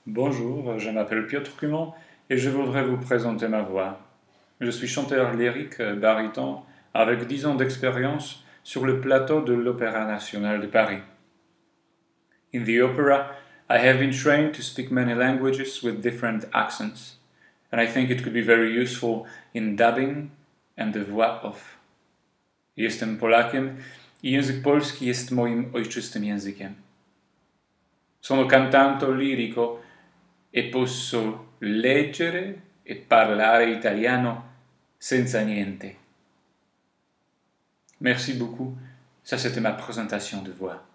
Bonjour, je m'appelle Piotr Cumont et je voudrais vous présenter ma voix. Je suis chanteur lyrique baryton avec 10 ans d'expérience sur le plateau de l'Opéra national de Paris. In the opera, I have been trained to speak many languages with different accents, and I think it could be very useful in dubbing and the voix off. Jestem Polakiem i język polski jest moim ojczystym językiem. Sono cantante lirico e posso leggere e parlare italiano senza niente. Merci beaucoup, ça c'était ma présentation de voix.